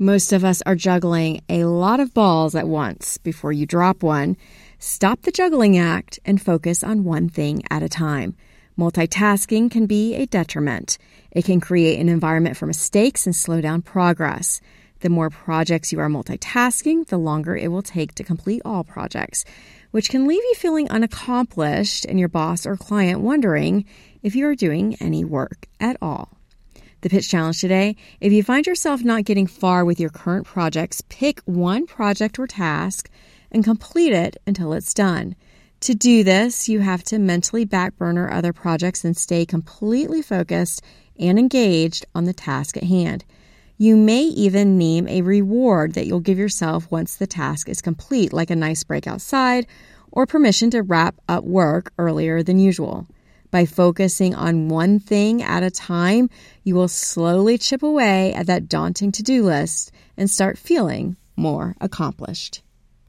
Most of us are juggling a lot of balls at once. Before you drop one, stop the juggling act and focus on one thing at a time. Multitasking can be a detriment. It can create an environment for mistakes and slow down progress. The more projects you are multitasking, the longer it will take to complete all projects, which can leave you feeling unaccomplished and your boss or client wondering if you are doing any work at all. The pitch challenge today: if you find yourself not getting far with your current projects, pick one project or task and complete it until it's done. To do this, you have to mentally backburner other projects and stay completely focused and engaged on the task at hand. You may even name a reward that you'll give yourself once the task is complete, like a nice break outside or permission to wrap up work earlier than usual. By focusing on one thing at a time, you will slowly chip away at that daunting to-do list and start feeling more accomplished.